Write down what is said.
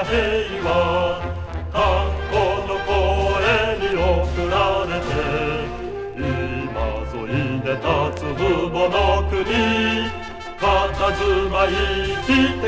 平和観光の声に送られて今沿いで立つ父母の国佇まい生きて